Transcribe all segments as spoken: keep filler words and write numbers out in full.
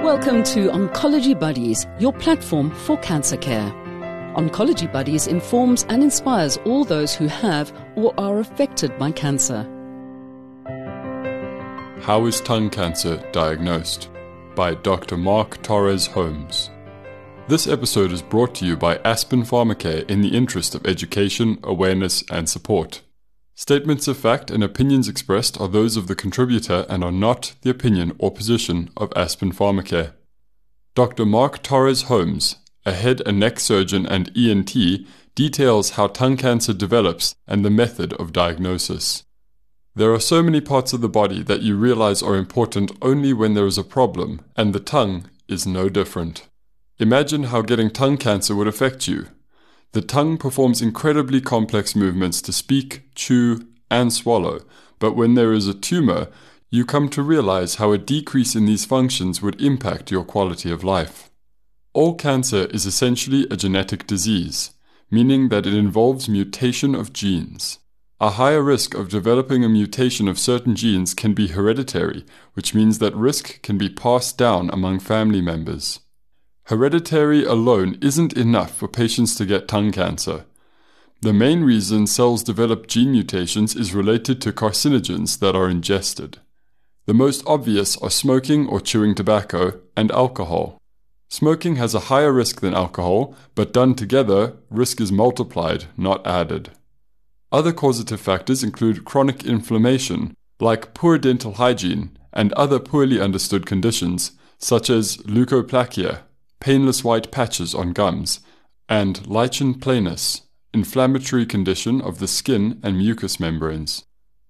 Welcome to Oncology Buddies, your platform for cancer care. Oncology Buddies informs and inspires all those who have or are affected by cancer. How is tongue cancer diagnosed? By Doctor Mark Torres Holmes. This episode is brought to you by Aspen Pharmacare in the interest of education, awareness, and support. Statements of fact and opinions expressed are those of the contributor and are not the opinion or position of Aspen Pharmacare. Doctor Mark Torres Holmes, a head and neck surgeon and E N T, details how tongue cancer develops and the method of diagnosis. There are so many parts of the body that you realize are important only when there is a problem, and the tongue is no different. Imagine how getting tongue cancer would affect you. The tongue performs incredibly complex movements to speak, chew, and swallow, but when there is a tumor, you come to realize how a decrease in these functions would impact your quality of life. All cancer is essentially a genetic disease, meaning that it involves mutation of genes. A higher risk of developing a mutation of certain genes can be hereditary, which means that risk can be passed down among family members. Hereditary alone isn't enough for patients to get tongue cancer. The main reason cells develop gene mutations is related to carcinogens that are ingested. The most obvious are smoking or chewing tobacco and alcohol. Smoking has a higher risk than alcohol, but done together, risk is multiplied, not added. Other causative factors include chronic inflammation, like poor dental hygiene, and other poorly understood conditions, such as leukoplakia, painless white patches on gums, and lichen planus, inflammatory condition of the skin and mucous membranes.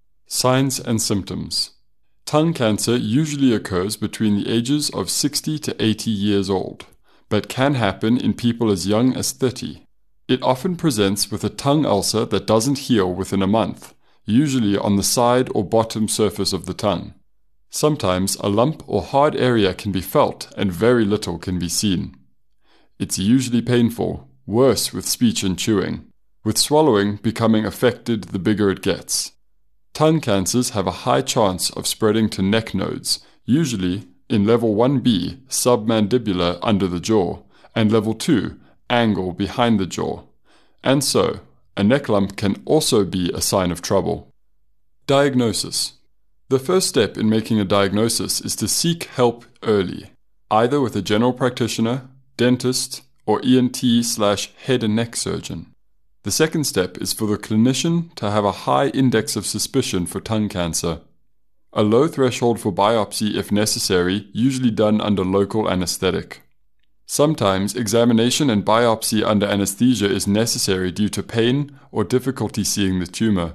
Signs and symptoms. Tongue cancer usually occurs between the ages of sixty to eighty years old, but can happen in people as young as thirty. It often presents with a tongue ulcer that doesn't heal within a month, usually on the side or bottom surface of the tongue. Sometimes a lump or hard area can be felt and very little can be seen. It's usually painful, worse with speech and chewing, with swallowing becoming affected the bigger it gets. Tongue cancers have a high chance of spreading to neck nodes, usually in level one B, submandibular under the jaw, and level two, angle behind the jaw. And so, a neck lump can also be a sign of trouble. Diagnosis. The first step in making a diagnosis is to seek help early, either with a general practitioner, dentist, or E N T slash head and neck surgeon. The second step is for the clinician to have a high index of suspicion for tongue cancer. A low threshold for biopsy if necessary, usually done under local anesthetic. Sometimes examination and biopsy under anesthesia is necessary due to pain or difficulty seeing the tumor.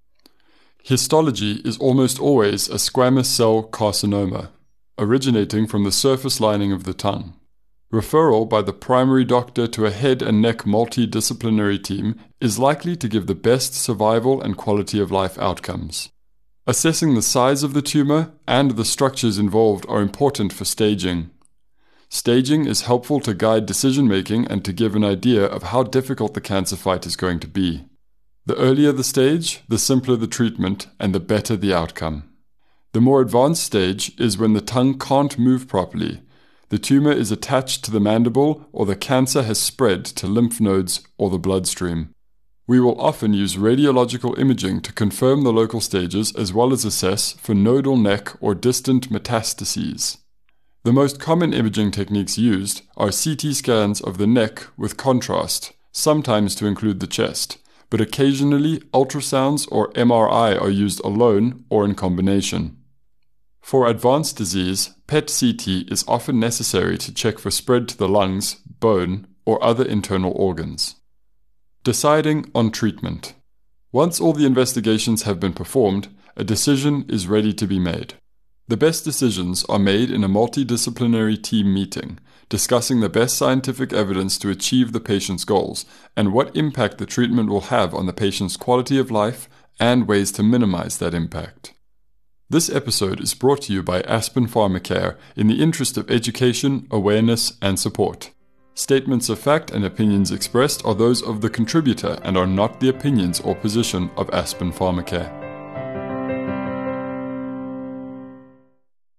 Histology is almost always a squamous cell carcinoma, originating from the surface lining of the tongue. Referral by the primary doctor to a head and neck multidisciplinary team is likely to give the best survival and quality of life outcomes. Assessing the size of the tumor and the structures involved are important for staging. Staging is helpful to guide decision-making and to give an idea of how difficult the cancer fight is going to be. The earlier the stage, the simpler the treatment, and the better the outcome. The more advanced stage is when the tongue can't move properly. The tumor is attached to the mandible, or the cancer has spread to lymph nodes or the bloodstream. We will often use radiological imaging to confirm the local stages as well as assess for nodal neck or distant metastases. The most common imaging techniques used are C T scans of the neck with contrast, sometimes to include the chest, but occasionally ultrasounds or M R I are used alone or in combination. For advanced disease, P E T C T is often necessary to check for spread to the lungs, bone, or other internal organs. Deciding on treatment. Once all the investigations have been performed, a decision is ready to be made. The best decisions are made in a multidisciplinary team meeting, discussing the best scientific evidence to achieve the patient's goals and what impact the treatment will have on the patient's quality of life and ways to minimize that impact. This episode is brought to you by Aspen Pharmacare in the interest of education, awareness, and support. Statements of fact and opinions expressed are those of the contributor and are not the opinions or position of Aspen Pharmacare.